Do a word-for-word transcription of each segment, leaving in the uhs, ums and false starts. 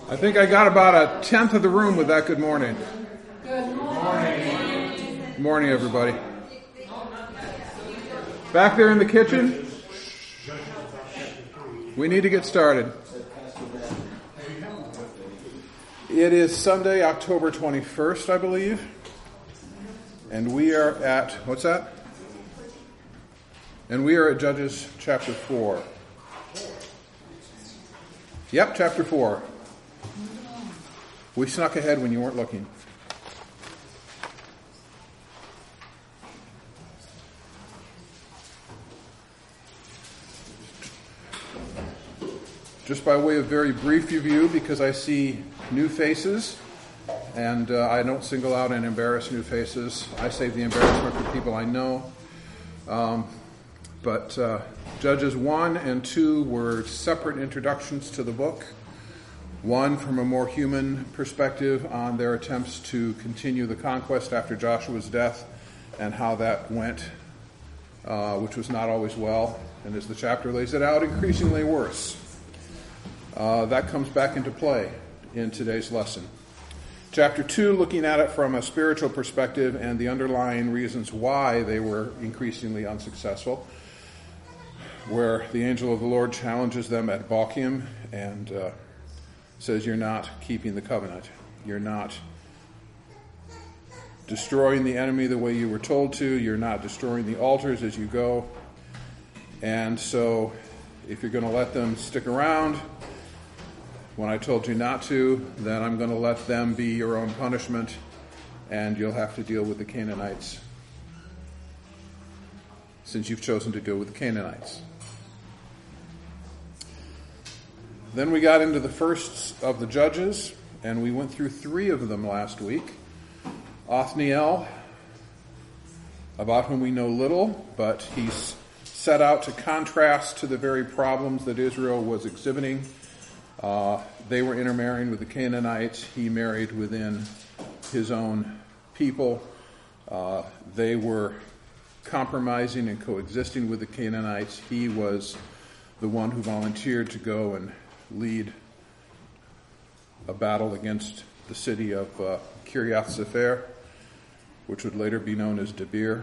I think I got about a tenth of the room with that good morning. Good morning. Good morning, everybody. Back there in the kitchen, we need to get started. It is Sunday, October twenty-first, I believe. And we are at, what's that? And we are at Judges chapter four. Yep, chapter four. We snuck ahead when you weren't looking. Just by way of very brief review, because I see new faces, and uh, I don't single out and embarrass new faces. I save the embarrassment for people I know. Um, but uh, Judges one and two were separate introductions to the book. One from a more human perspective on their attempts to continue the conquest after Joshua's death and how that went, uh, which was not always well, and as the chapter lays it out, increasingly worse. Uh, that comes back into play in today's lesson. Chapter two, looking at it from a spiritual perspective and the underlying reasons why they were increasingly unsuccessful, where the angel of the Lord challenges them at Bochim and uh, says, you're not keeping the covenant. You're not destroying the enemy the way you were told to. You're not destroying the altars as you go. And so if you're going to let them stick around when I told you not to, then I'm going to let them be your own punishment, and you'll have to deal with the Canaanites, since you've chosen to deal with the Canaanites. Then we got into the first of the judges, and we went through three of them last week. Othniel, about whom we know little, but he's set out to contrast to the very problems that Israel was exhibiting. Uh, they were intermarrying with the Canaanites. He married within his own people. Uh, they were compromising and coexisting with the Canaanites. He was the one who volunteered to go and lead a battle against the city of uh, Kiriath Sefer, which would later be known as Debir.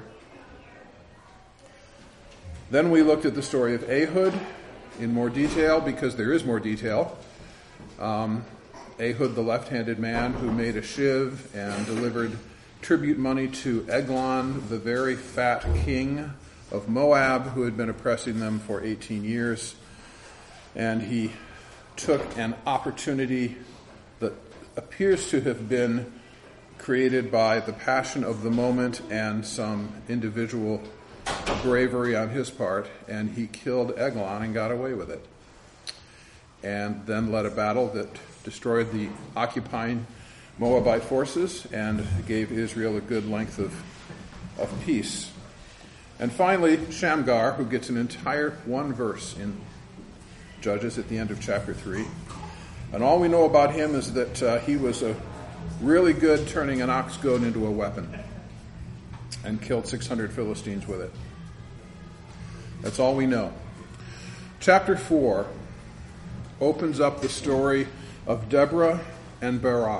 Then we looked at the story of Ehud in more detail, because there is more detail. Um, Ehud, the left-handed man who made a shiv and delivered tribute money to Eglon, the very fat king of Moab, who had been oppressing them for eighteen years. And he took an opportunity that appears to have been created by the passion of the moment and some individual bravery on his part, and he killed Eglon and got away with it. And then led a battle that destroyed the occupying Moabite forces and gave Israel a good length of, of peace. And finally, Shamgar, who gets an entire one verse in Judges at the end of chapter three. And all we know about him is that uh, he was a really good turning an ox goad into a weapon and killed six hundred Philistines with it. That's all we know. Chapter four opens up the story of Deborah and Barak.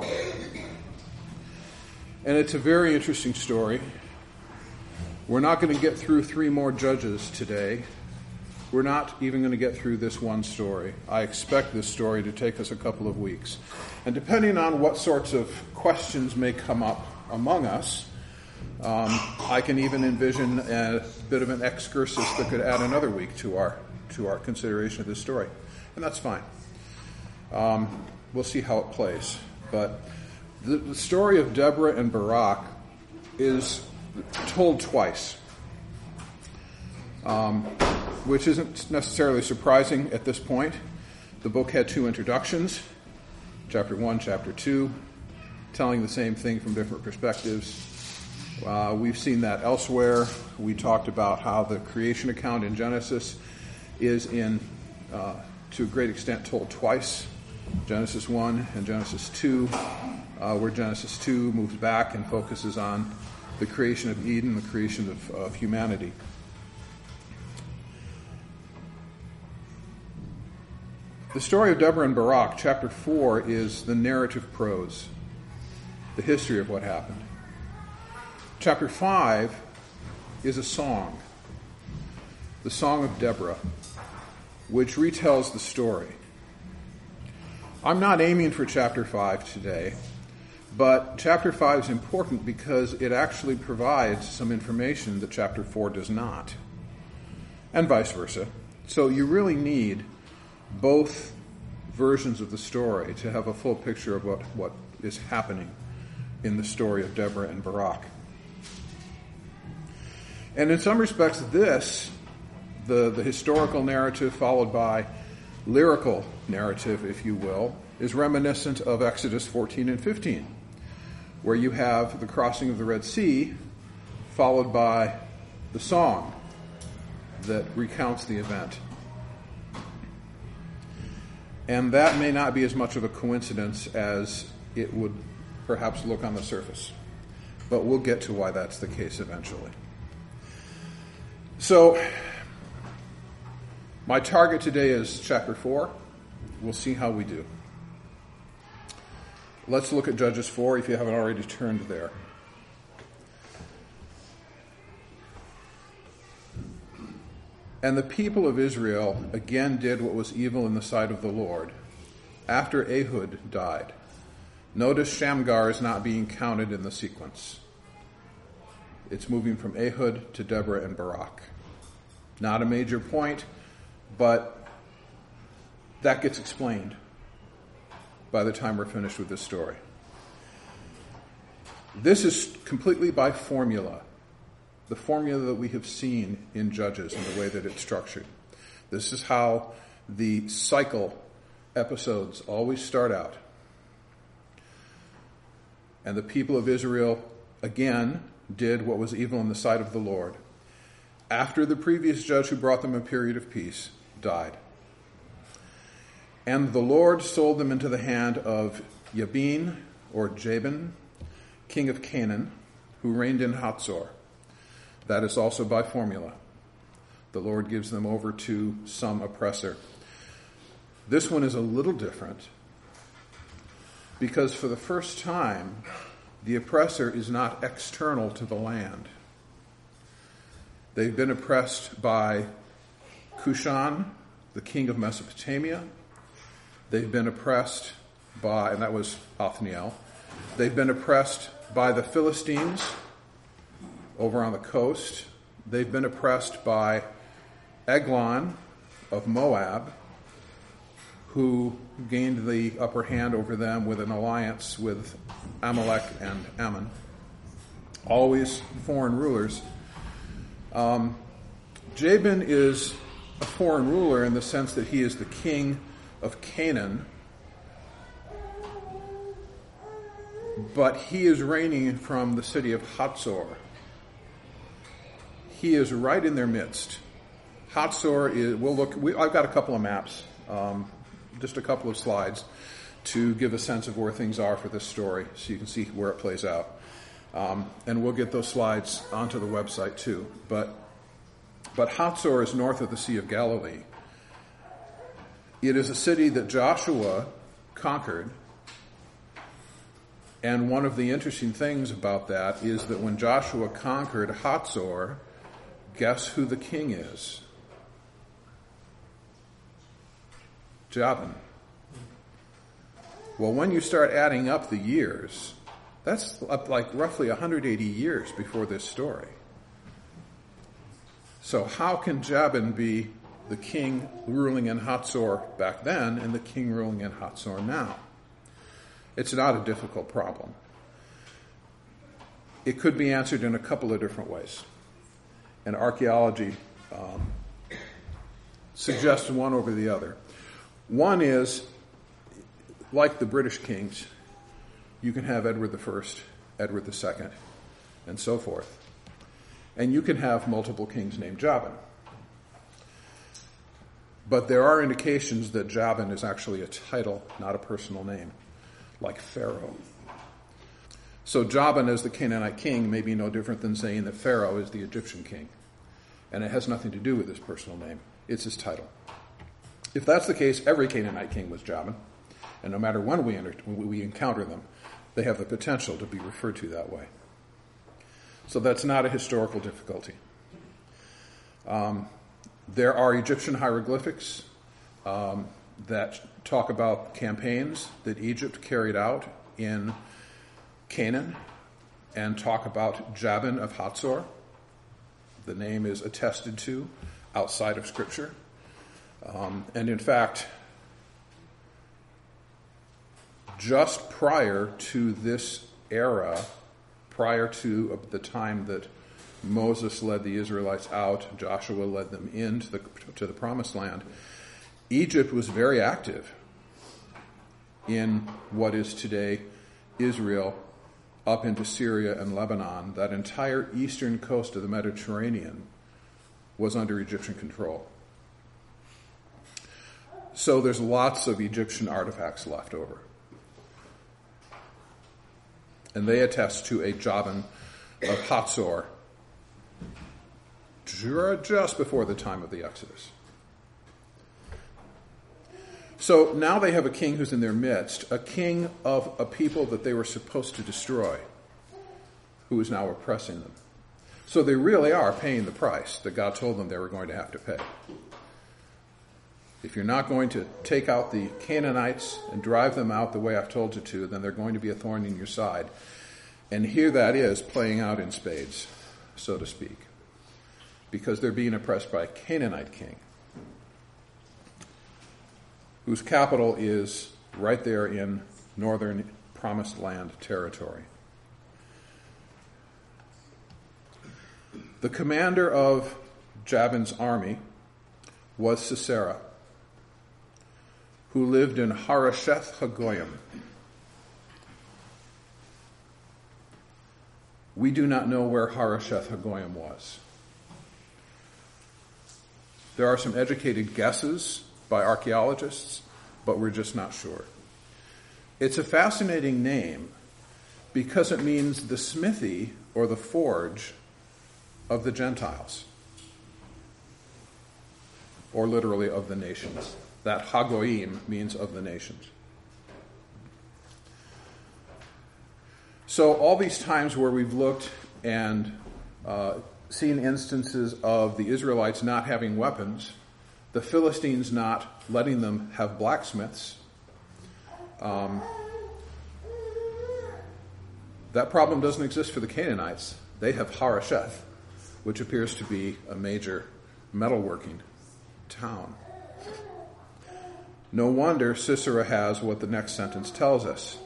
And it's a very interesting story. We're not going to get through three more judges today. We're not even going to get through this one story. I expect this story to take us a couple of weeks. And depending on what sorts of questions may come up among us, um, I can even envision a bit of an excursus that could add another week to our to our consideration of this story. And that's fine. Um, we'll see how it plays. But the, the story of Deborah and Barak is told twice. Um, which isn't necessarily surprising at this point. The book had two introductions, chapter one, chapter two, telling the same thing from different perspectives. Uh, we've seen that elsewhere. We talked about how the creation account in Genesis is in, uh, to a great extent, told twice, Genesis one and Genesis two, uh, where Genesis two moves back and focuses on the creation of Eden, the creation of, of humanity. The story of Deborah and Barak, chapter four, is the narrative prose, the history of what happened. Chapter five is a song, the Song of Deborah, which retells the story. I'm not aiming for chapter five today, but chapter five is important because it actually provides some information that chapter four does not, and vice versa. So you really need both versions of the story to have a full picture of what, what is happening in the story of Deborah and Barak. And in some respects, this, the, the historical narrative followed by lyrical narrative, if you will, is reminiscent of Exodus fourteen and fifteen, where you have the crossing of the Red Sea followed by the song that recounts the event. And that may not be as much of a coincidence as it would perhaps look on the surface. But we'll get to why that's the case eventually. So, my target today is chapter four. We'll see how we do. Let's look at Judges four if you haven't already turned there. And the people of Israel again did what was evil in the sight of the Lord after Ehud died. Notice Shamgar is not being counted in the sequence. It's moving from Ehud to Deborah and Barak. Not a major point, but that gets explained by the time we're finished with this story. This is completely by formula. The formula that we have seen in Judges and the way that it's structured. This is how the cycle episodes always start out. And the people of Israel, again, did what was evil in the sight of the Lord after the previous judge who brought them a period of peace died. And the Lord sold them into the hand of Jabin, or Jabin, king of Canaan, who reigned in Hatzor. That is also by formula. The Lord gives them over to some oppressor. This one is a little different because for the first time, the oppressor is not external to the land. They've been oppressed by Cushan, the king of Mesopotamia. They've been oppressed by, and that was Othniel. They've been oppressed by the Philistines over on the coast. They've been oppressed by Eglon of Moab, who gained the upper hand over them with an alliance with Amalek and Ammon. Always foreign rulers. Um, Jabin is a foreign ruler in the sense that he is the king of Canaan, but he is reigning from the city of Hatzor. He is right in their midst. Hatzor is, we'll look, we, I've got a couple of maps, um, just a couple of slides to give a sense of where things are for this story so you can see where it plays out. Um, and we'll get those slides onto the website too. But, but Hatzor is north of the Sea of Galilee. It is a city that Joshua conquered. And one of the interesting things about that is that when Joshua conquered Hatzor, guess who the king is? Jabin. Well, when you start adding up the years, that's up like roughly one hundred eighty years before this story. So how can Jabin be the king ruling in Hatzor back then and the king ruling in Hatzor now? It's not a difficult problem. It could be answered in a couple of different ways. And archaeology um, suggests one over the other. One is, like the British kings, you can have Edward the First, Edward the Second, and so forth. And you can have multiple kings named Jabin. But there are indications that Jabin is actually a title, not a personal name, like Pharaoh. So Jabin as the Canaanite king may be no different than saying that Pharaoh is the Egyptian king. And it has nothing to do with his personal name. It's his title. If that's the case, every Canaanite king was Jabin, and no matter when we, enter, when we encounter them, they have the potential to be referred to that way. So that's not a historical difficulty. Um, there are Egyptian hieroglyphics um, that talk about campaigns that Egypt carried out in Canaan and talk about Jabin of Hatzor. The name is attested to outside of Scripture. Um, and in fact, just prior to this era, prior to the time that Moses led the Israelites out, Joshua led them into the, to the Promised Land, Egypt was very active in what is today Israel, up into Syria and Lebanon. That entire eastern coast of the Mediterranean was under Egyptian control. So there's lots of Egyptian artifacts left over. And they attest to a Jabin of Hatzor just before the time of the Exodus. So now they have a king who's in their midst, a king of a people that they were supposed to destroy, who is now oppressing them. So they really are paying the price that God told them they were going to have to pay. If you're not going to take out the Canaanites and drive them out the way I've told you to, then they're going to be a thorn in your side. And here that is playing out in spades, so to speak, because they're being oppressed by a Canaanite king, whose capital is right there in northern Promised Land territory. The commander of Jabin's army was Sisera, who lived in Harosheth Hagoyim. We do not know where Harosheth Hagoyim was. There are some educated guesses by archaeologists, but we're just not sure. It's a fascinating name because it means the smithy or the forge of the Gentiles, or literally of the nations. That Hagoyim means of the nations. So all these times where we've looked and uh, seen instances of the Israelites not having weapons, the Philistines not letting them have blacksmiths, um, that problem doesn't exist for the Canaanites. They have Harosheth, which appears to be a major metalworking town. No wonder Sisera has what the next sentence tells us.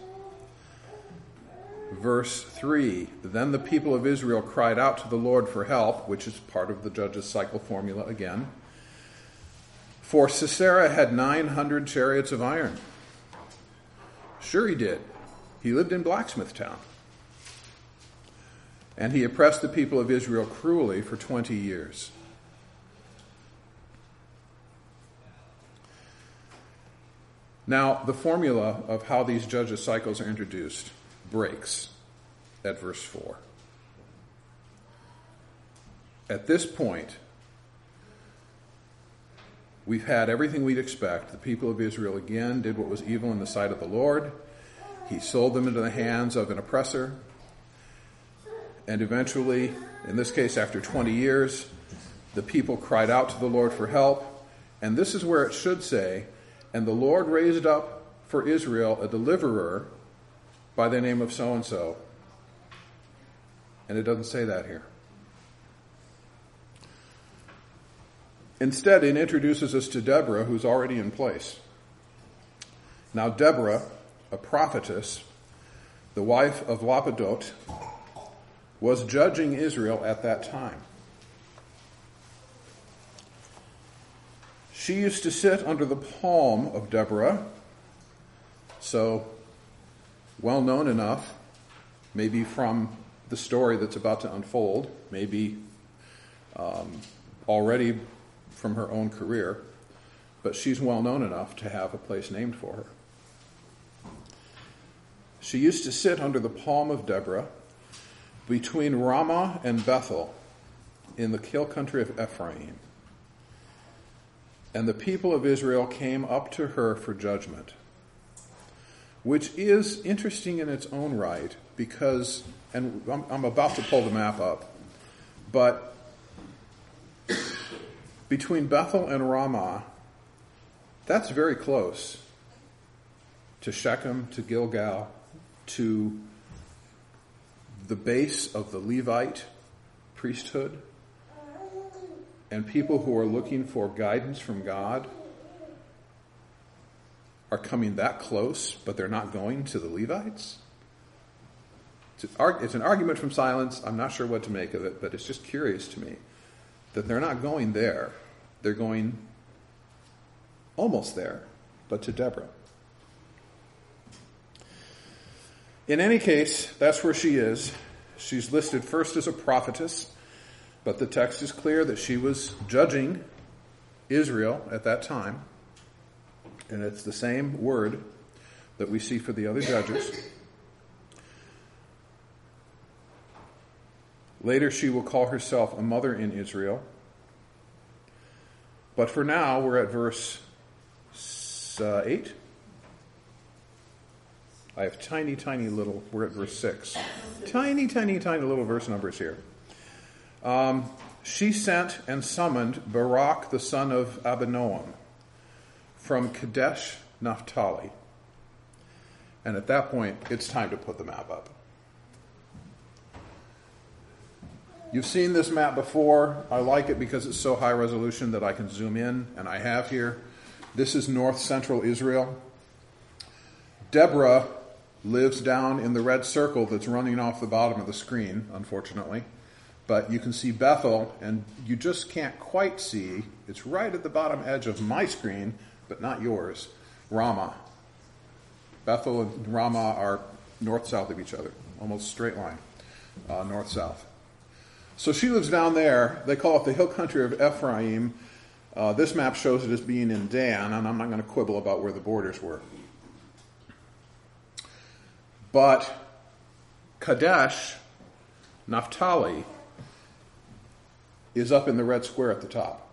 Verse three, then the people of Israel cried out to the Lord for help, which is part of the Judges cycle formula again. For Sisera had nine hundred chariots of iron. Sure he did. He lived in Blacksmith Town. And he oppressed the people of Israel cruelly for twenty years. Now, the formula of how these Judges cycles are introduced breaks at verse four. At this point, we've had everything we'd expect. The people of Israel again did what was evil in the sight of the Lord. He sold them into the hands of an oppressor. And eventually, in this case after twenty years, the people cried out to the Lord for help. And this is where it should say, and the Lord raised up for Israel a deliverer by the name of so-and-so. And it doesn't say that here. Instead, it introduces us to Deborah, who's already in place. Now, Deborah, a prophetess, the wife of Lapidot, was judging Israel at that time. She used to sit under the palm of Deborah, so well known enough, maybe from the story that's about to unfold, maybe um, already from her own career, but she's well known enough to have a place named for her. She used to sit under the palm of Deborah between Ramah and Bethel in the hill country of Ephraim. And the people of Israel came up to her for judgment, which is interesting in its own right because, and I'm, I'm about to pull the map up, but between Bethel and Ramah, that's very close to Shechem, to Gilgal, to the base of the Levite priesthood, and people who are looking for guidance from God are coming that close, but they're not going to the Levites. It's an, it's an argument from silence. I'm not sure what to make of it, but it's just curious to me that they're not going there. They're going almost there, but to Deborah. In any case, that's where she is. She's listed first as a prophetess, but the text is clear that she was judging Israel at that time. And it's the same word that we see for the other judges. Later, she will call herself a mother in Israel. But for now, we're at verse uh, eight. I have tiny, tiny little, we're at verse six. Tiny, tiny, tiny little verse numbers here. Um, she sent and summoned Barak, the son of Abinoam, from Kadesh, Naphtali. And at that point, it's time to put the map up. You've seen this map before. I like it because it's so high resolution that I can zoom in, and I have here. This is north central Israel. Deborah lives down in the red circle that's running off the bottom of the screen, unfortunately. But you can see Bethel, and you just can't quite see. It's right at the bottom edge of my screen, but not yours. Ramah. Bethel and Ramah are north-south of each other, almost straight line, uh, north-south. So she lives down there. They call it the hill country of Ephraim. Uh, this map shows it as being in Dan, and I'm not going to quibble about where the borders were. But Kadesh, Naphtali, is up in the red square at the top.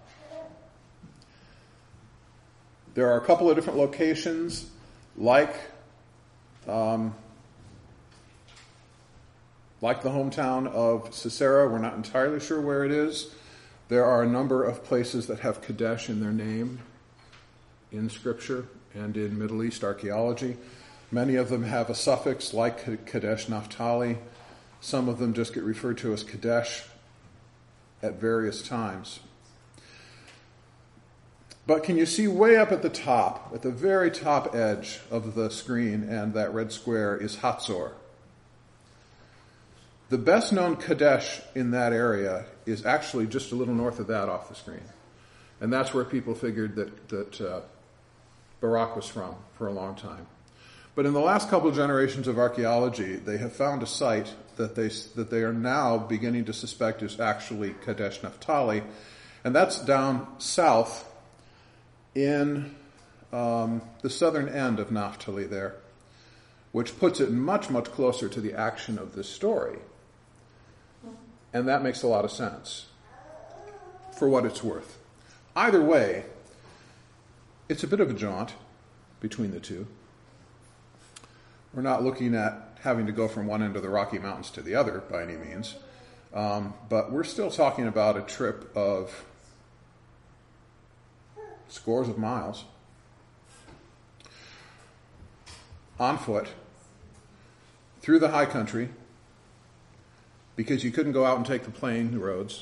There are a couple of different locations, like um, like the hometown of Sisera. We're not entirely sure where it is. There are a number of places that have Kadesh in their name in Scripture and in Middle East archaeology. Many of them have a suffix like Kadesh Naphtali. Some of them just get referred to as Kadesh at various times. But can you see way up at the top, at the very top edge of the screen and that red square is Hatzor. The best known Kadesh in that area is actually just a little north of that off the screen. And that's where people figured that, that uh, Barak was from for a long time. But in the last couple of generations of archaeology, they have found a site that they that they are now beginning to suspect is actually Kadesh Naphtali, and that's down south in um, the southern end of Naphtali there, which puts it much, much closer to the action of this story. And that makes a lot of sense, for what it's worth. Either way, it's a bit of a jaunt between the two. We're not looking at having to go from one end of the Rocky Mountains to the other by any means. Um, but we're still talking about a trip of scores of miles on foot through the high country because you couldn't go out and take the plain roads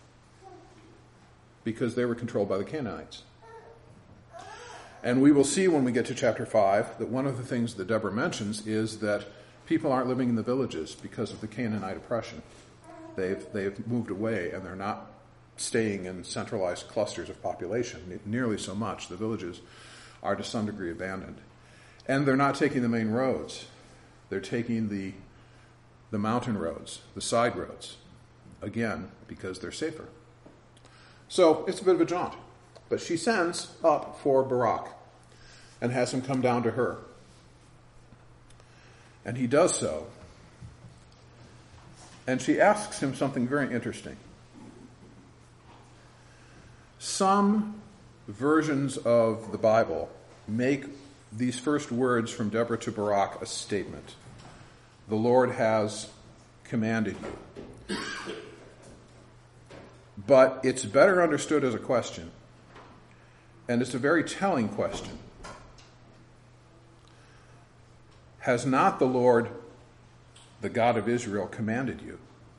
because they were controlled by the Canaanites. And we will see when we get to chapter five that one of the things that Deborah mentions is that people aren't living in the villages because of the Canaanite oppression. They've they've moved away and they're not staying in centralized clusters of population nearly so much. The villages are to some degree abandoned. And they're not taking the main roads. They're taking the the mountain roads, the side roads, again, because they're safer. So it's a bit of a jaunt. But she sends up for Barak and has him come down to her. And he does so. And she asks him something very interesting. Some versions of the Bible make these first words from Deborah to Barak a statement. The Lord has commanded you. But it's better understood as a question. And it's a very telling question. Has not the Lord, the God of Israel, commanded you?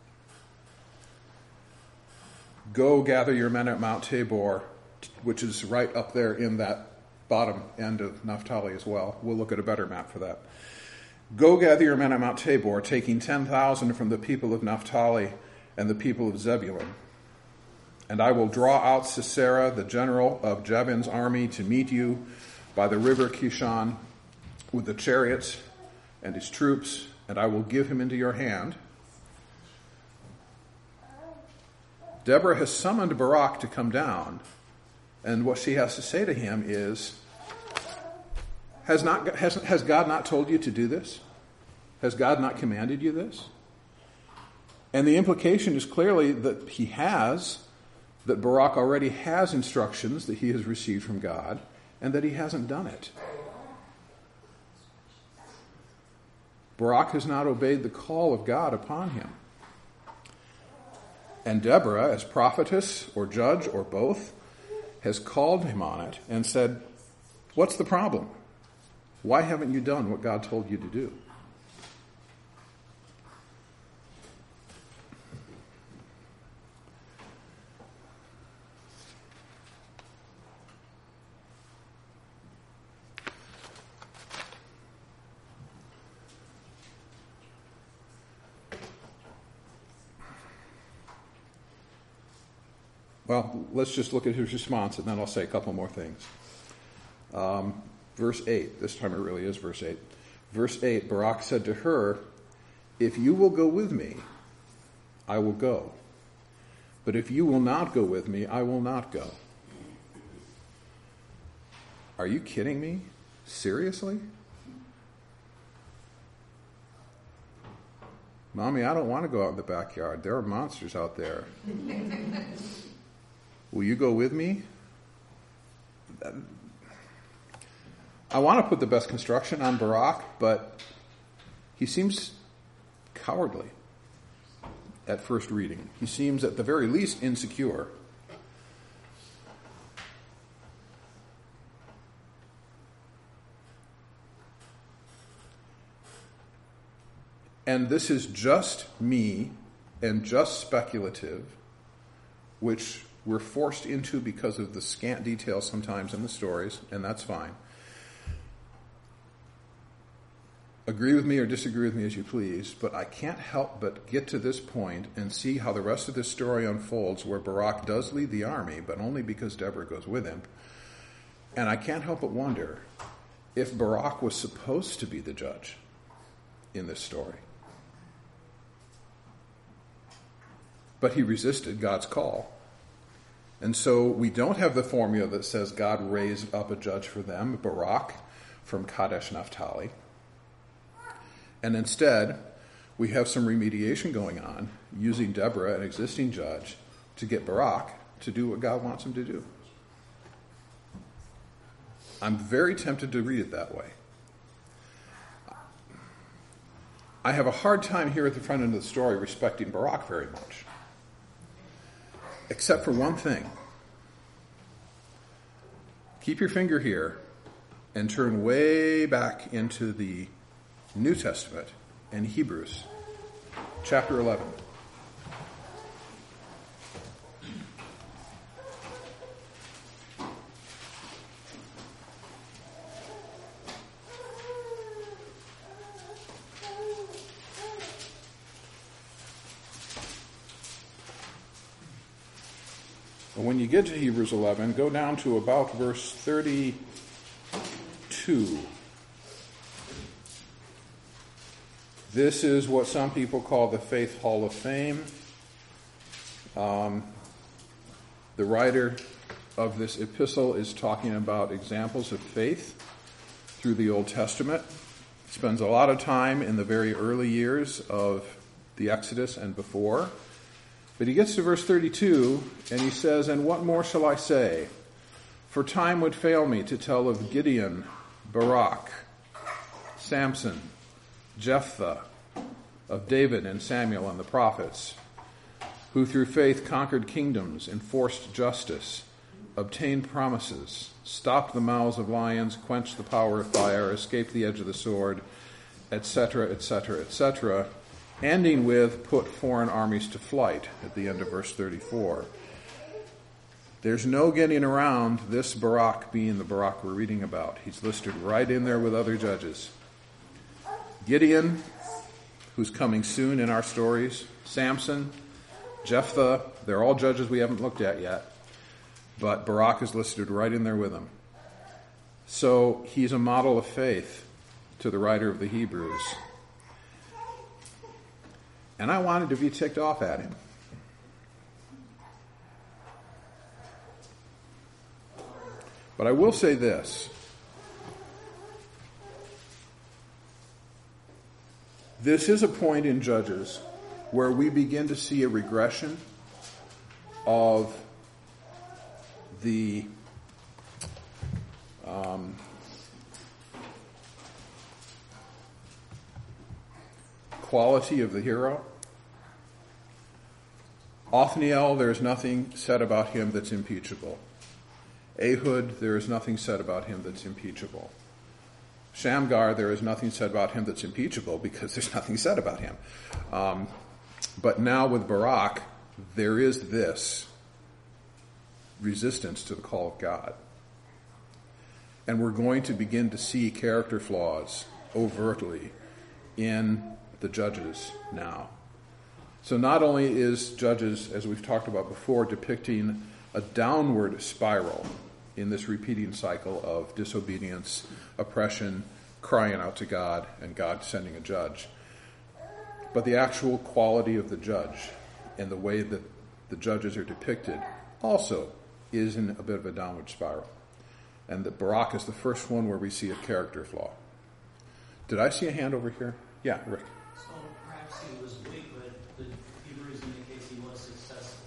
Go gather your men at Mount Tabor, which is right up there in that bottom end of Naphtali as well. We'll look at a better map for that. Go gather your men at Mount Tabor, taking ten thousand from the people of Naphtali and the people of Zebulun. And I will draw out Sisera, the general of Jabin's army, to meet you by the river Kishon with the chariots and his troops, and I will give him into your hand. Deborah has summoned Barak to come down, and what she has to say to him is, has not has, has God not told you to do this? Has God not commanded you this? And the implication is clearly that he has, that Barak already has instructions that he has received from God, and that he hasn't done it. Barak has not obeyed the call of God upon him. And Deborah, as prophetess or judge or both, has called him on it and said, what's the problem? Why haven't you done what God told you to do? Well, let's just look at his response, and then I'll say a couple more things. Um, verse eight, this time it really is verse eight. Verse eight, Barak said to her, if you will go with me, I will go. But if you will not go with me, I will not go. Are you kidding me? Seriously? Mommy, I don't want to go out in the backyard. There are monsters out there. Will you go with me? I want to put the best construction on Barak, but he seems cowardly at first reading. He seems at the very least insecure. And this is just me and just speculative, which we're forced into because of the scant details sometimes in the stories, and that's fine. Agree with me or disagree with me as you please, but I can't help but get to this point and see how the rest of this story unfolds, where Barak does lead the army, but only because Deborah goes with him. And I can't help but wonder if Barak was supposed to be the judge in this story. But he resisted God's call. And so we don't have the formula that says God raised up a judge for them, Barak, from Kadesh Naphtali. And instead, we have some remediation going on, using Deborah, an existing judge, to get Barak to do what God wants him to do. I'm very tempted to read it that way. I have a hard time here at the front end of the story respecting Barak very much. Except for one thing. Keep your finger here and turn way back into the New Testament and Hebrews, chapter eleven. When you get to Hebrews eleven, go down to about verse thirty-two. This is what some people call the Faith Hall of Fame. Um, the writer of this epistle is talking about examples of faith through the Old Testament. Spends a lot of time in the very early years of the Exodus and before. But he gets to verse thirty-two, and he says, "And what more shall I say? For time would fail me to tell of Gideon, Barak, Samson, Jephthah, of David and Samuel and the prophets, who through faith conquered kingdoms, enforced justice, obtained promises, stopped the mouths of lions, quenched the power of fire, escaped the edge of the sword, et cetera, et cetera, et cetera, ending with put foreign armies to flight at the end of verse thirty-four. There's no getting around this Barak being the Barak we're reading about. He's listed right in there with other judges. Gideon, who's coming soon in our stories, Samson, Jephthah, they're all judges we haven't looked at yet, but Barak is listed right in there with them. So he's a model of faith to the writer of the Hebrews. And I wanted to be ticked off at him. But I will say this. This is a point in Judges where we begin to see a regression of the um, quality of the hero. Othniel, there is nothing said about him that's impeachable. Ehud, there is nothing said about him that's impeachable. Shamgar, there is nothing said about him that's impeachable because there's nothing said about him. Um, but now with Barak, there is this resistance to the call of God. And we're going to begin to see character flaws overtly in the Judges now. So not only is Judges, as we've talked about before, depicting a downward spiral in this repeating cycle of disobedience, oppression, crying out to God, and God sending a judge. But the actual quality of the judge and the way that the judges are depicted also is in a bit of a downward spiral. And that Barak is the first one where we see a character flaw. Did I see a hand over here? Yeah, Rick. So perhaps he was weak, but the Hebrews indicates he was successful.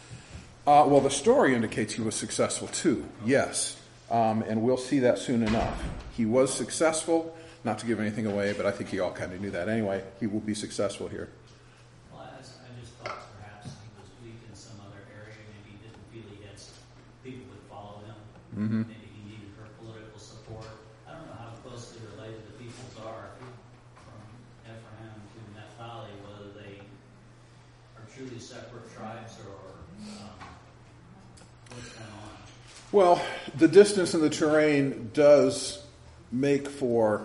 Uh, well, the story indicates he was successful too, yes. Um, and we'll see that soon enough. He was successful, not to give anything away, but I think you all kind of knew that anyway. He will be successful here. Well, I just, I just thought perhaps he was weak in some other area. Maybe he didn't feel he had some people would follow him. Mm-hmm. Maybe he needed her political support. I don't know how closely related the peoples are from Ephraim to Naphtali, whether they are truly separate tribes or um, what's going on. Well, the distance and the terrain does make for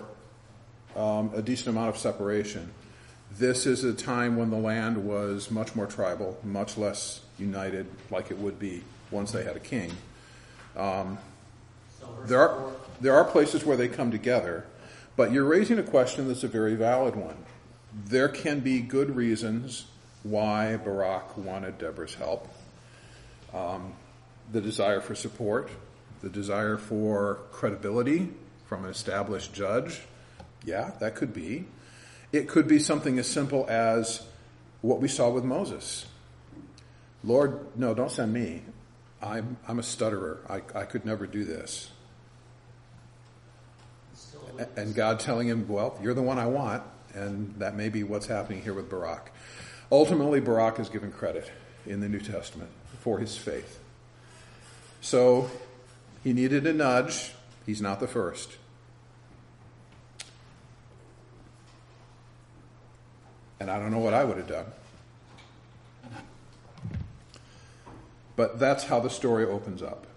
um, a decent amount of separation. This is a time when the land was much more tribal, much less united like it would be once they had a king. Um, So there are there are places where they come together, but you're raising a question that's a very valid one. There can be good reasons why Barak wanted Deborah's help. Um, the desire for support, the desire for credibility from an established judge. Yeah, that could be. It could be something as simple as what we saw with Moses. Lord, no, don't send me. I'm, I'm a stutterer. I, I could never do this. And God telling him, well, you're the one I want. And that may be what's happening here with Barak. Ultimately, Barak is given credit in the New Testament for his faith. So he needed a nudge. He's not the first. And I don't know what I would have done. But that's how the story opens up.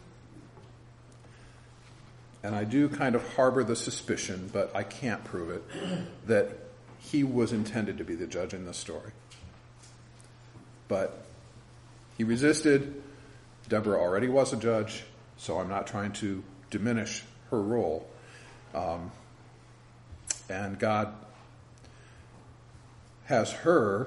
And I do kind of harbor the suspicion, but I can't prove it, that he was intended to be the judge in this story. But he resisted. Deborah already was a judge, so I'm not trying to diminish her role. Um, and God has her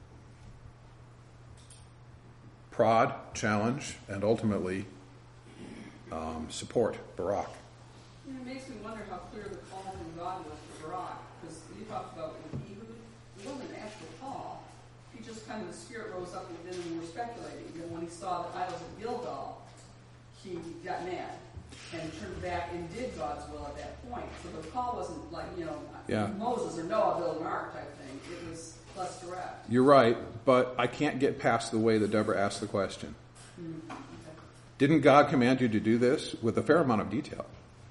prod, challenge, and ultimately um, support Barak. You know, it makes me wonder how clear the call from God was for Barak, because you talked about when he, he wasn't an actual call. He just kind of, the Spirit rose up within him, and we're speculating. And when he saw the idols of Gilgal, he got mad and turned back and did God's will at that point. So the call wasn't like, you know, Yeah. Moses or Noah build an ark type thing. It was less direct. You're right, but I can't get past the way that Deborah asked the question. Mm-hmm. Okay. Didn't God command you to do this? With a fair amount of detail.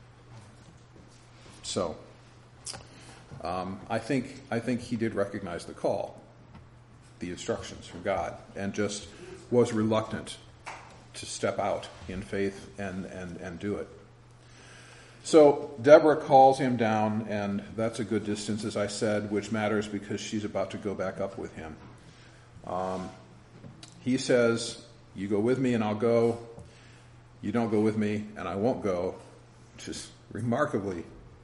So, um, I think I think he did recognize the call, the instructions from God, and just was reluctant to step out in faith and, and, and do it. So Deborah calls him down, and that's a good distance, as I said, which matters because she's about to go back up with him. Um, he says, you go with me and I'll go. You don't go with me and I won't go. Just remarkably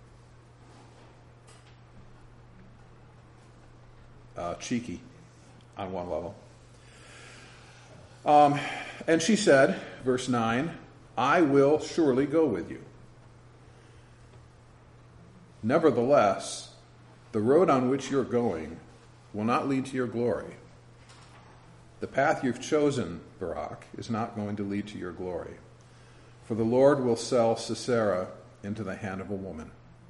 uh, cheeky on one level. Um, and she said, verse nine, I will surely go with you. Nevertheless, the road on which you're going will not lead to your glory. The path you've chosen, Barak, is not going to lead to your glory. For the Lord will sell Sisera into the hand of a woman.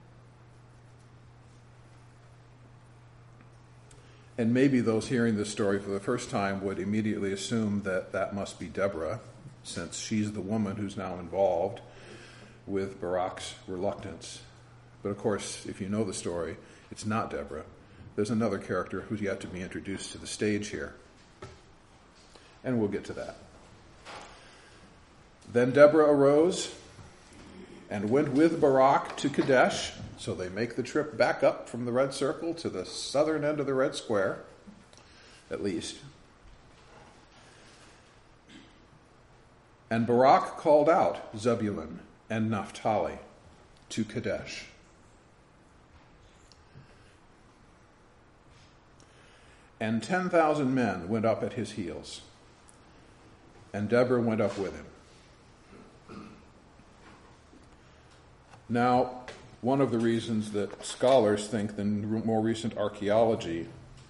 And maybe those hearing this story for the first time would immediately assume that that must be Deborah, since she's the woman who's now involved with Barak's reluctance. But of course, if you know the story, it's not Deborah. There's another character who's yet to be introduced to the stage here. And we'll get to that. Then Deborah arose and went with Barak to Kadesh. So they make the trip back up from the red circle to the southern end of the red square, at least. And Barak called out Zebulun and Naphtali to Kadesh. And ten thousand men went up at his heels, and Deborah went up with him. Now, one of the reasons that scholars think the more recent archaeology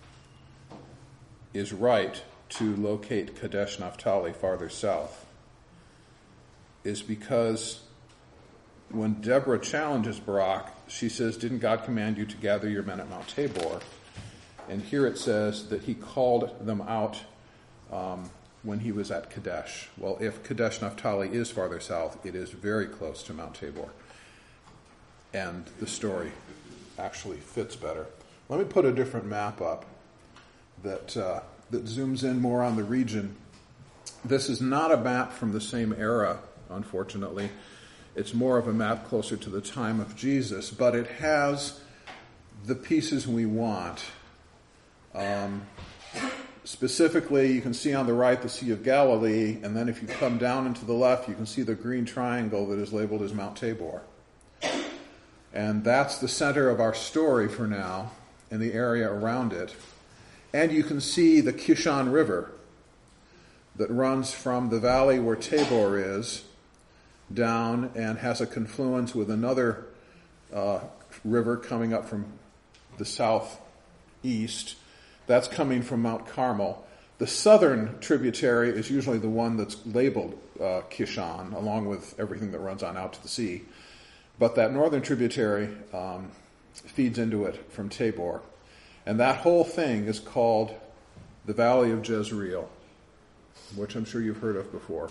is right to locate Kadesh Naphtali farther south is because when Deborah challenges Barak, she says, didn't God command you to gather your men at Mount Tabor? And here it says that he called them out um, when he was at Kadesh. Well, if Kadesh Naphtali is farther south, it is very close to Mount Tabor. And the story actually fits better. Let me put a different map up that uh, that zooms in more on the region. This is not a map from the same era, unfortunately. It's more of a map closer to the time of Jesus, but it has the pieces we want. Um, specifically, you can see on the right the Sea of Galilee, and then if you come down and to the left, you can see the green triangle that is labeled as Mount Tabor. And that's the center of our story for now, and the area around it. And you can see the Kishon River that runs from the valley where Tabor is down and has a confluence with another uh, river coming up from the southeast. That's coming from Mount Carmel. The southern tributary is usually the one that's labeled uh, Kishon, along with everything that runs on out to the sea. But that northern tributary um, feeds into it from Tabor. And that whole thing is called the Valley of Jezreel, which I'm sure you've heard of before.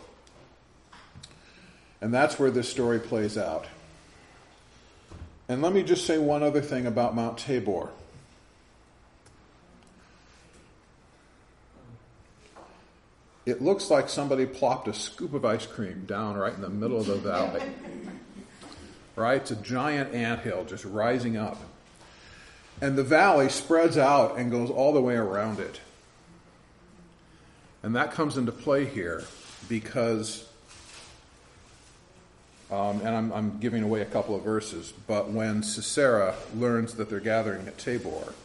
And that's where this story plays out. And let me just say one other thing about Mount Tabor. It looks like somebody plopped a scoop of ice cream down right in the middle of the valley. Right? It's a giant anthill just rising up. And the valley spreads out and goes all the way around it. And that comes into play here because, um, and I'm, I'm giving away a couple of verses, but when Sisera learns that they're gathering at Tabor,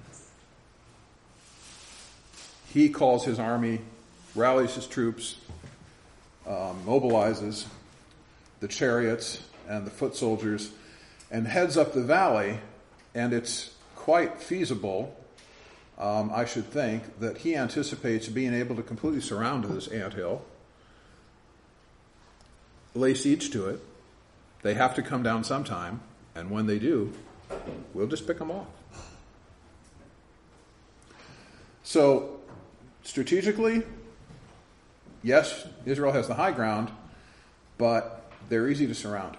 he calls his army, rallies his troops, um, mobilizes the chariots and the foot soldiers, and heads up the valley, and it's quite feasible, um, I should think, that he anticipates being able to completely surround this anthill lay siege to it. They have to come down sometime, and when they do, we'll just pick them off. So, strategically, yes, Israel has the high ground, but they're easy to surround.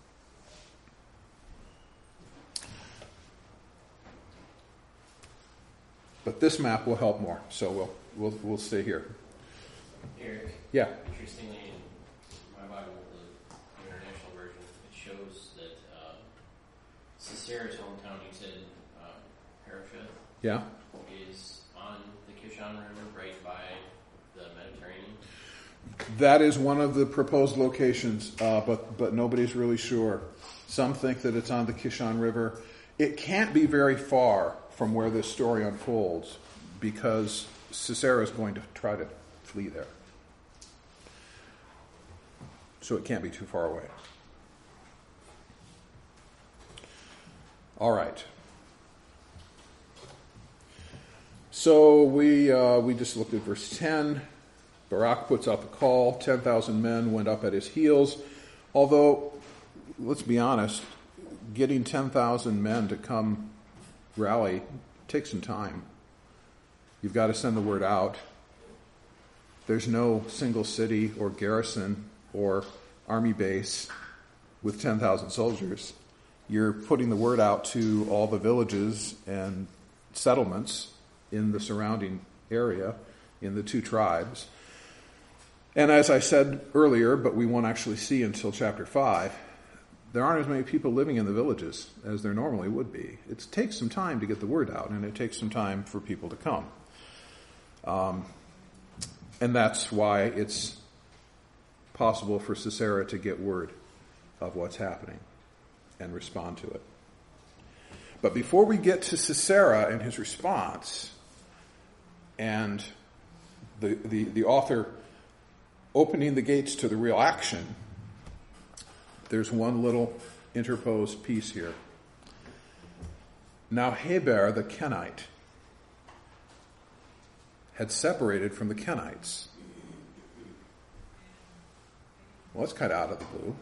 But this map will help more, so we'll we'll we'll stay here. Eric. Yeah. Interestingly, in my Bible, the International Version, it shows that uh, Sisera's hometown, you said uh, Harosheth, Yeah. is on the Kishon River, right by the Mediterranean. That is one of the proposed locations, uh, but but nobody's really sure. Some think that it's on the Kishon River. It can't be very far from where this story unfolds, because Sisera is going to try to flee there. So it can't be too far away. All right. So we uh, we just looked at verse ten. Barak puts out the call. ten thousand men went up at his heels. Although, let's be honest, getting ten thousand men to come rally takes some time. You've got to send the word out. There's no single city or garrison or army base with ten thousand soldiers. You're putting the word out to all the villages and settlements in the surrounding area, in the two tribes. And as I said earlier, but we won't actually see until chapter five, there aren't as many people living in the villages as there normally would be. It takes some time to get the word out, and it takes some time for people to come. Um, and that's why it's possible for Sisera to get word of what's happening and respond to it. But before we get to Sisera and his response, and the, the, the author opening the gates to the real action, there's one little interposed piece here. Now Heber the Kenite had separated from the Kenites. Well, that's kind of out of the blue.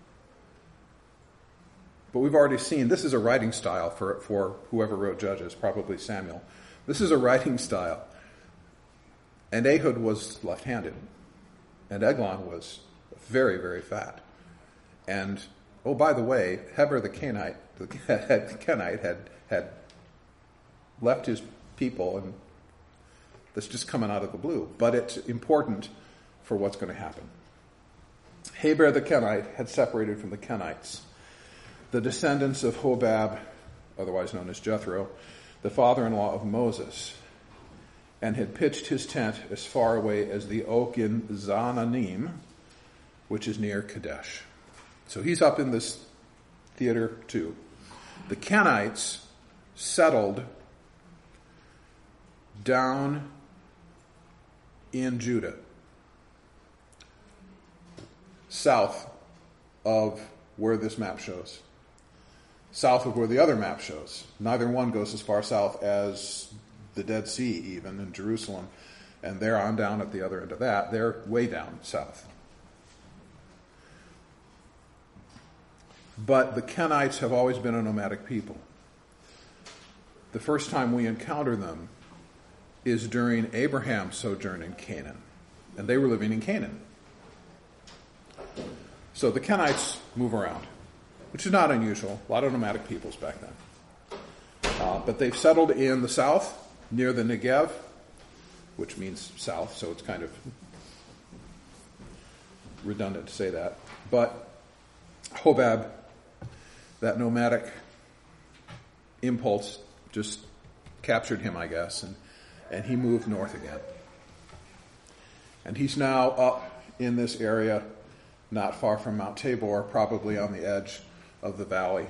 But we've already seen, this is a writing style for, for whoever wrote Judges, probably Samuel. This is a writing style. And Ehud was left-handed. And Eglon was very, very fat. And, oh, by the way, Heber the Kenite, the Kenite had, had left his people, and that's just coming out of the blue. But it's important for what's going to happen. Heber the Kenite had separated from the Kenites, the descendants of Hobab, otherwise known as Jethro, the father-in-law of Moses, and had pitched his tent as far away as the oak in Zananim, which is near Kadesh. So he's up in this theater too. The Kenites settled down in Judah, south of where this map shows. South of where the other map shows. Neither one goes as far south as the Dead Sea, even in Jerusalem. And they're on down at the other end of that. They're way down south. But the Kenites have always been a nomadic people. The first time we encounter them is during Abraham's sojourn in Canaan. And they were living in Canaan. So the Kenites move around, which is not unusual. A lot of nomadic peoples back then. Uh, but they've settled in the south, near the Negev, which means south, so it's kind of redundant to say that. But Hobab, that nomadic impulse just captured him, I guess, and, and he moved north again. And he's now up in this area, not far from Mount Tabor, probably on the edge of the valley.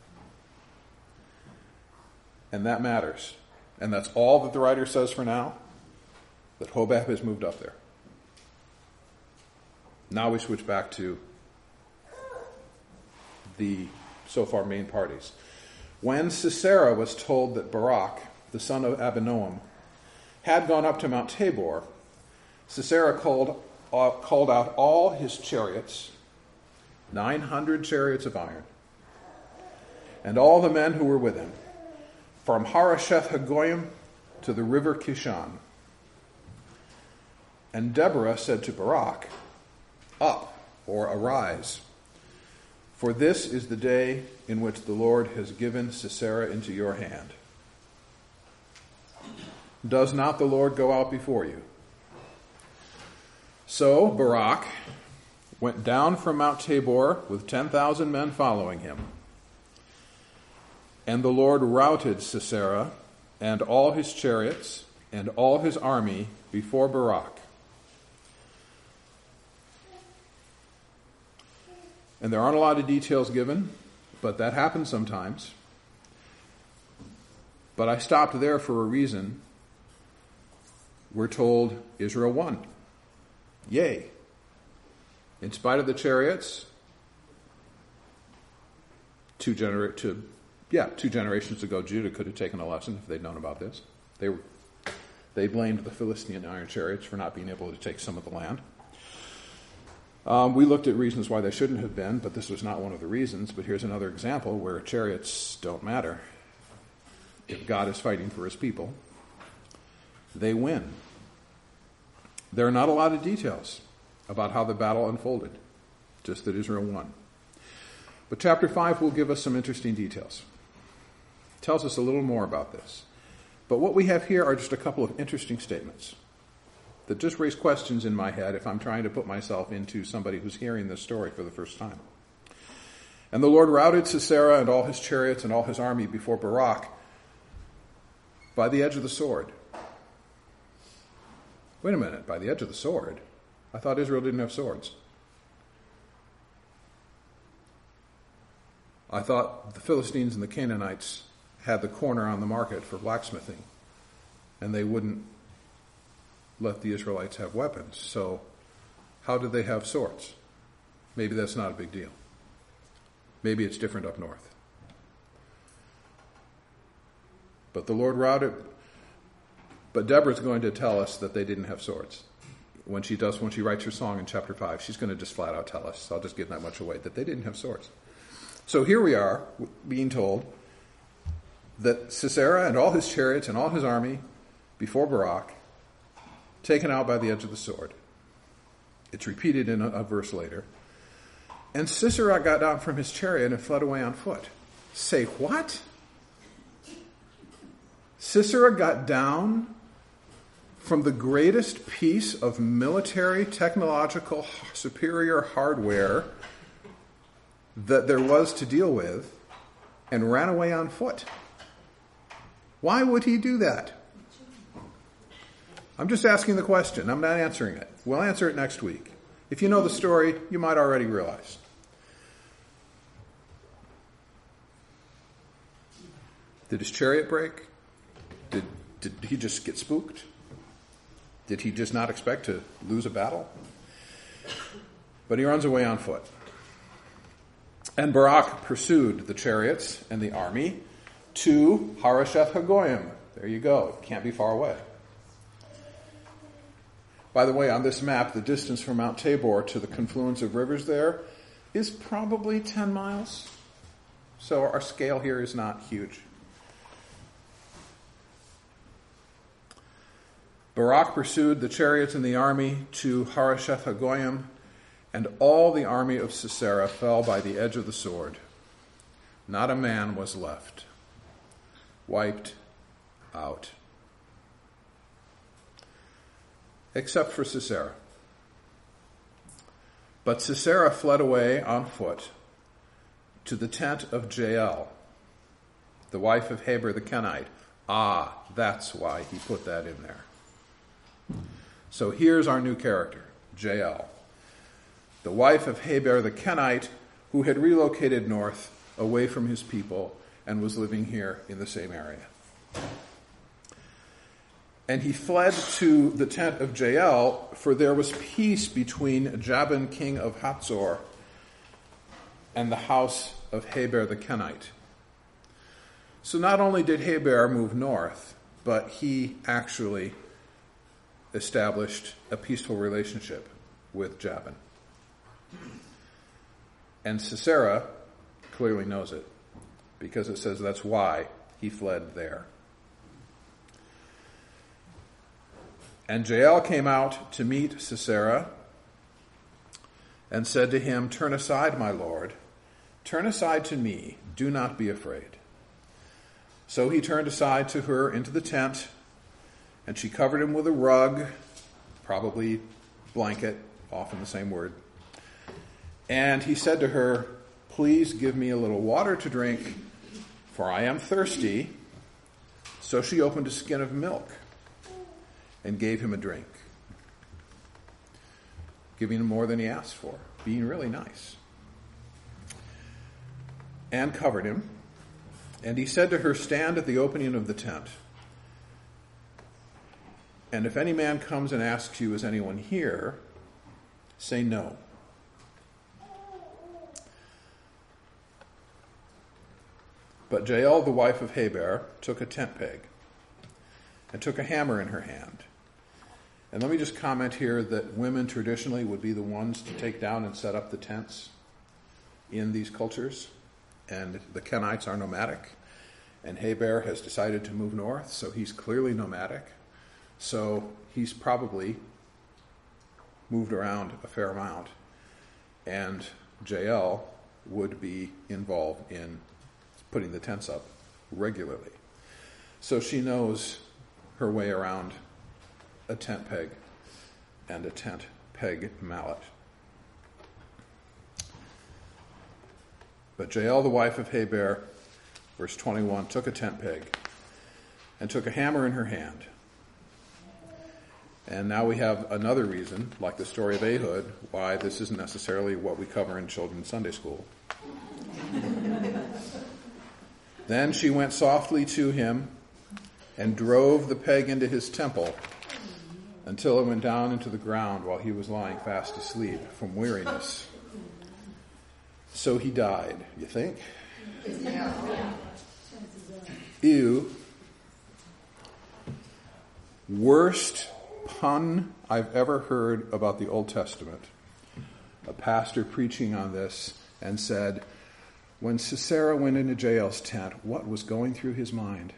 And that matters. And that's all that the writer says for now, that Hobab has moved up there. Now we switch back to the so far main parties. When Sisera was told that Barak, the son of Abinoam, had gone up to Mount Tabor, Sisera called, uh, called out all his chariots nine hundred chariots of iron, and all the men who were with him, from Harosheth Hagoyim to the river Kishon. And Deborah said to Barak, "Up," or arise, for this is the day in which the Lord has given Sisera into your hand. Does not the Lord go out before you?" So Barak went down from Mount Tabor with ten thousand men following him. And the Lord routed Sisera and all his chariots and all his army before Barak. And there aren't a lot of details given, but that happens sometimes. But I stopped there for a reason. We're told Israel won. Yay. In spite of the chariots, two gener- to, yeah, two generations ago, Judah could have taken a lesson if they'd known about this. They were, they blamed the Philistine iron chariots for not being able to take some of the land. Um, we looked at reasons why they shouldn't have been, but this was not one of the reasons. But here's another example where chariots don't matter. If God is fighting for his people, they win. There are not a lot of details about how the battle unfolded, just that Israel won. But chapter five will give us some interesting details. It tells us a little more about this. But what we have here are just a couple of interesting statements that just raise questions in my head if I'm trying to put myself into somebody who's hearing this story for the first time. And the Lord routed Sisera and all his chariots and all his army before Barak by the edge of the sword. Wait a minute, by the edge of the sword? I thought Israel didn't have swords. I thought the Philistines and the Canaanites had the corner on the market for blacksmithing, and they wouldn't let the Israelites have weapons. So how did they have swords? Maybe that's not a big deal. Maybe it's different up north. But the Lord routed. But Deborah's going to tell us that they didn't have swords. When she does, when she writes her song in chapter five, she's going to just flat out tell us, I'll just give that much away, that they didn't have swords. So here we are, being told that Sisera and all his chariots and all his army before Barak, taken out by the edge of the sword. It's repeated in a, a verse later. And Sisera got down from his chariot and fled away on foot. Say what? Sisera got down from the greatest piece of military, technological, superior hardware that there was to deal with and ran away on foot. Why would he do that? I'm just asking the question. I'm not answering it. We'll answer it next week. If you know the story, you might already realize. Did his chariot break? Did, did he just get spooked? Did he just not expect to lose a battle? But he runs away on foot. And Barak pursued the chariots and the army to Harosheth Hagoyim. There you go. It can't be far away. By the way, on this map, the distance from Mount Tabor to the confluence of rivers there is probably ten miles. So our scale here is not huge. Barak pursued the chariots and the army to Harosheth Hagoyim, and all the army of Sisera fell by the edge of the sword. Not a man was left. Wiped out. Except for Sisera. But Sisera fled away on foot to the tent of Jael, the wife of Heber the Kenite. Ah, that's why he put that in there. So here's our new character, Jael, the wife of Heber the Kenite, who had relocated north away from his people and was living here in the same area. And he fled to the tent of Jael, for there was peace between Jabin, king of Hatzor, and the house of Heber the Kenite. So not only did Heber move north, but he actually established a peaceful relationship with Jabin. And Sisera clearly knows it, because it says that's why he fled there. And Jael came out to meet Sisera and said to him, "Turn aside, my lord. Turn aside to me. Do not be afraid." So he turned aside to her into the tent, and she covered him with a rug, probably blanket, often the same word. And he said to her, "Please give me a little water to drink, for I am thirsty." So she opened a skin of milk and gave him a drink, giving him more than he asked for, being really nice. And covered him. And he said to her, "Stand at the opening of the tent. And if any man comes and asks you, 'Is anyone here?' say no." But Jael, the wife of Heber, took a tent peg and took a hammer in her hand. And let me just comment here that women traditionally would be the ones to take down and set up the tents in these cultures. And the Kenites are nomadic. And Heber has decided to move north, so he's clearly nomadic. So he's probably moved around a fair amount. And Jael would be involved in putting the tents up regularly. So she knows her way around a tent peg and a tent peg mallet. But Jael, the wife of Heber, verse twenty-one, took a tent peg and took a hammer in her hand. And now we have another reason, like the story of Ehud, why this isn't necessarily what we cover in children's Sunday school. Then she went softly to him and drove the peg into his temple until it went down into the ground while he was lying fast asleep from weariness. So he died, you think? Yeah. Ew. Worst pun I've ever heard about the Old Testament. A pastor preaching on this and said, when Sisera went into Jael's tent, what was going through his mind?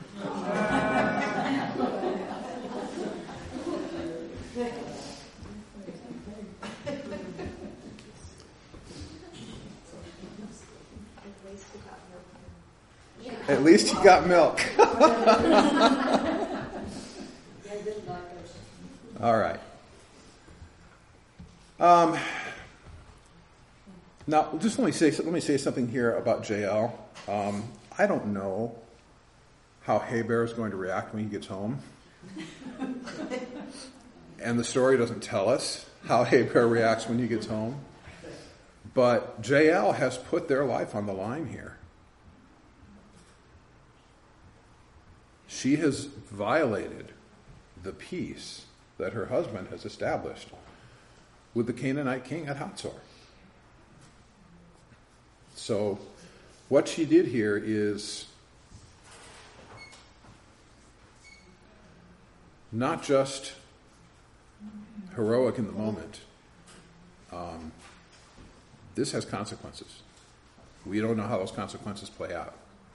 At least he got milk. All right. Um, now, just let me say let me say something here about Jael. Um, I don't know how Heber is going to react when he gets home, and the story doesn't tell us how Heber reacts when he gets home. But Jael has put their life on the line here. She has violated the peace that her husband has established with the Canaanite king at Hatzor. So what she did here is not just heroic in the moment. Um, this has consequences. We don't know how those consequences play out.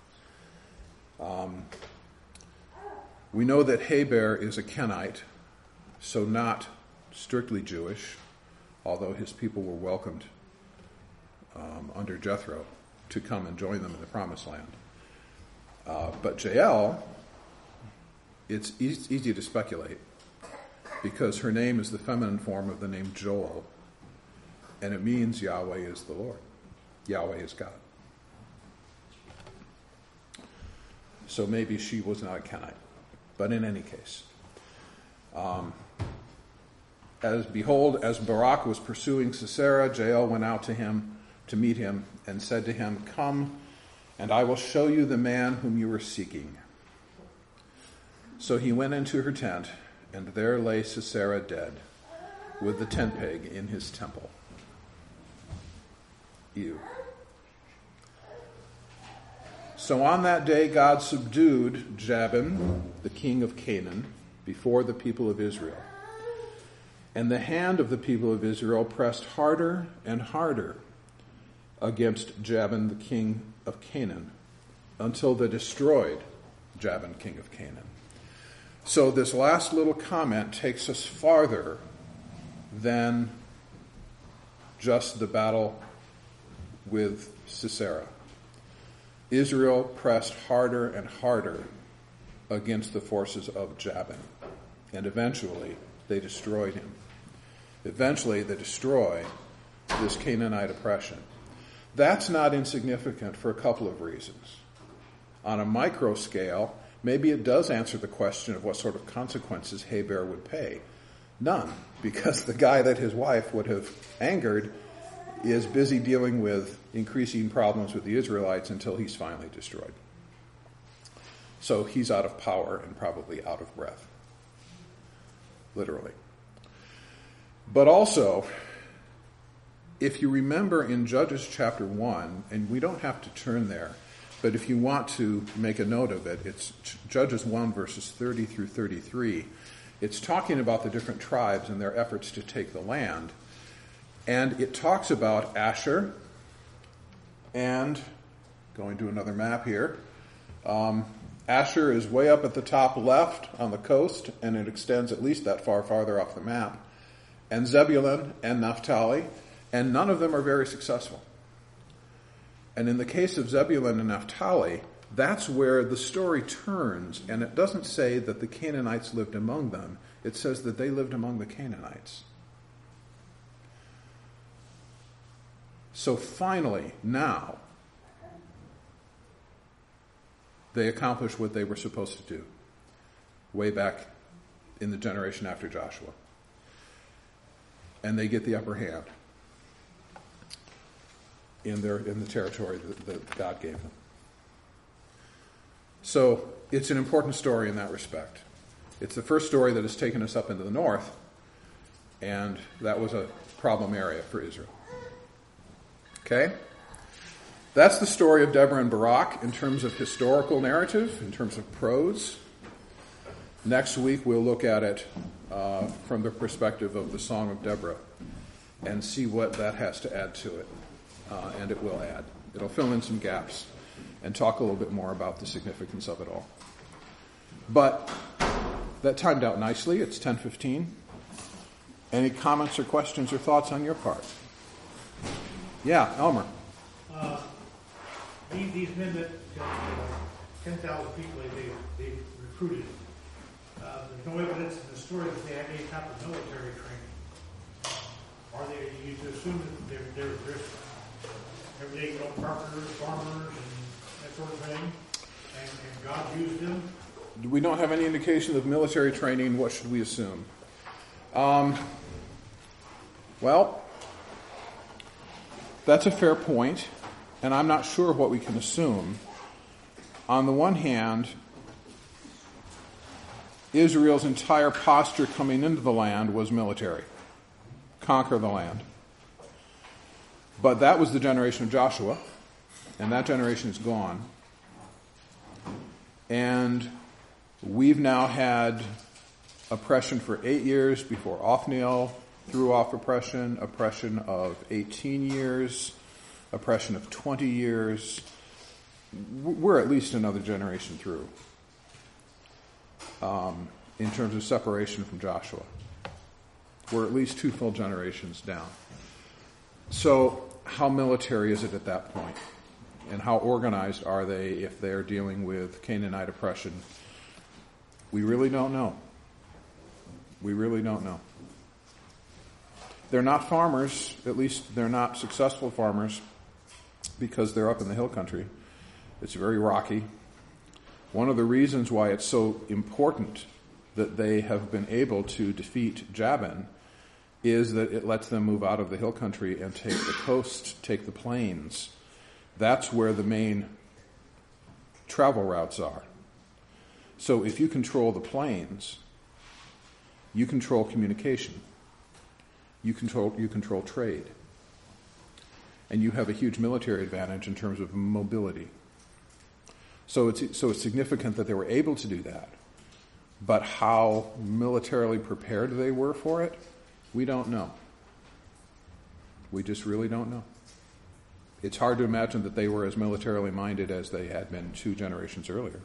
Um, we know that Heber is a Kenite, so not strictly Jewish, although his people were welcomed um, under Jethro to come and join them in the Promised Land. Uh, but Jael, it's e- easy to speculate because her name is the feminine form of the name Joel, and it means Yahweh is the Lord. Yahweh is God. So maybe she was not a Kenite. But in any case, um, as behold, as Barak was pursuing Sisera, Jael went out to him to meet him and said to him, "Come, and I will show you the man whom you were seeking." So he went into her tent, and there lay Sisera dead, with the tent peg in his temple. Ew. So on that day God subdued Jabin, the king of Canaan, before the people of Israel. And the hand of the people of Israel pressed harder and harder against Jabin, the king of Canaan, until they destroyed Jabin, king of Canaan. So this last little comment takes us farther than just the battle with Sisera. Israel pressed harder and harder against the forces of Jabin, and eventually they destroyed him. Eventually they destroy this Canaanite oppression. That's not insignificant for a couple of reasons. On a micro scale, maybe it does answer the question of what sort of consequences Heber would pay. None, because the guy that his wife would have angered is busy dealing with increasing problems with the Israelites until he's finally destroyed. So he's out of power and probably out of breath. Literally. But also, if you remember in Judges chapter one, and we don't have to turn there, but if you want to make a note of it, it's Judges one verses thirty through thirty-three. It's talking about the different tribes and their efforts to take the land. And it talks about Asher and, going to another map here, um, Asher is way up at the top left on the coast, and it extends at least that far farther off the map. And Zebulun and Naphtali, and none of them are very successful. And in the case of Zebulun and Naphtali, that's where the story turns, and it doesn't say that the Canaanites lived among them. It says that they lived among the Canaanites. So finally, now, they accomplish what they were supposed to do way back in the generation after Joshua. And they get the upper hand in their in the territory that, that God gave them. So it's an important story in that respect. It's the first story that has taken us up into the north, and that was a problem area for Israel. Okay? That's the story of Deborah and Barak in terms of historical narrative, in terms of prose. Next week we'll look at it uh, from the perspective of the Song of Deborah and see what that has to add to it. Uh, and it will add. It'll fill in some gaps and talk a little bit more about the significance of it all. But that timed out nicely. It's ten fifteen. Any comments or questions or thoughts on your part? Yeah, Elmer. Uh, these, these men that uh, ten thousand people they, they recruited, uh, there's no evidence in the story that they had any type of military training. Are they, you assume that they're, they're, they're everyday you know, carpenters, farmers, and that sort of thing, and, and God used them? We don't have any indication of military training. What should we assume? Um, well, that's a fair point, and I'm not sure what we can assume. On the one hand, Israel's entire posture coming into the land was military. Conquer the land. But that was the generation of Joshua, and that generation is gone. And we've now had oppression for eight years before Othniel threw off oppression, oppression of eighteen years, oppression of twenty years. We're at least another generation through um, in terms of separation from Joshua. We're at least two full generations down. So how military is it at that point? And how organized are they if they're dealing with Canaanite oppression? We really don't know. We really don't know. They're not farmers, at least they're not successful farmers, because they're up in the hill country. It's very rocky. One of the reasons why it's so important that they have been able to defeat Jabin is that it lets them move out of the hill country and take the coast, take the plains. That's where the main travel routes are. So if you control the plains, you control communication. You control you control trade. And you have a huge military advantage in terms of mobility. So it's so it's significant that they were able to do that. But how militarily prepared they were for it, we don't know. We just really don't know. it's hard to imagine that they were as militarily minded as they had been two generations earlier.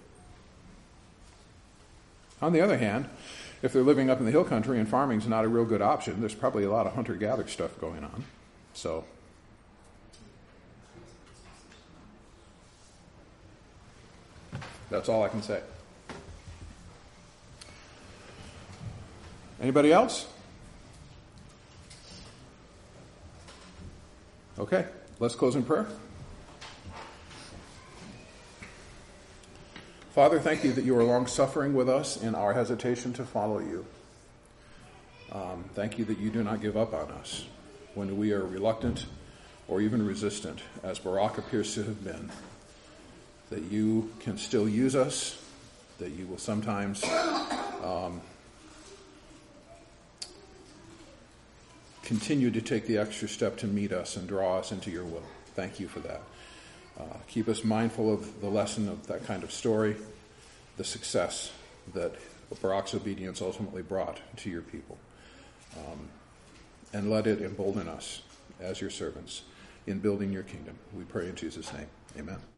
On the other hand, if they're living up in the hill country and farming's not a real good option, there's probably a lot of hunter-gatherer stuff going on. So, that's all I can say. Anybody else? Okay, let's close in prayer. Father, thank you that you are long-suffering with us in our hesitation to follow you. Um, thank you that you do not give up on us when we are reluctant or even resistant, as Barak appears to have been. That you can still use us, that you will sometimes um, continue to take the extra step to meet us and draw us into your will. Thank you for that. Uh, keep us mindful of the lesson of that kind of story, the success that Barak's obedience ultimately brought to your people. Um, and let it embolden us as your servants in building your kingdom. We pray in Jesus' name. Amen.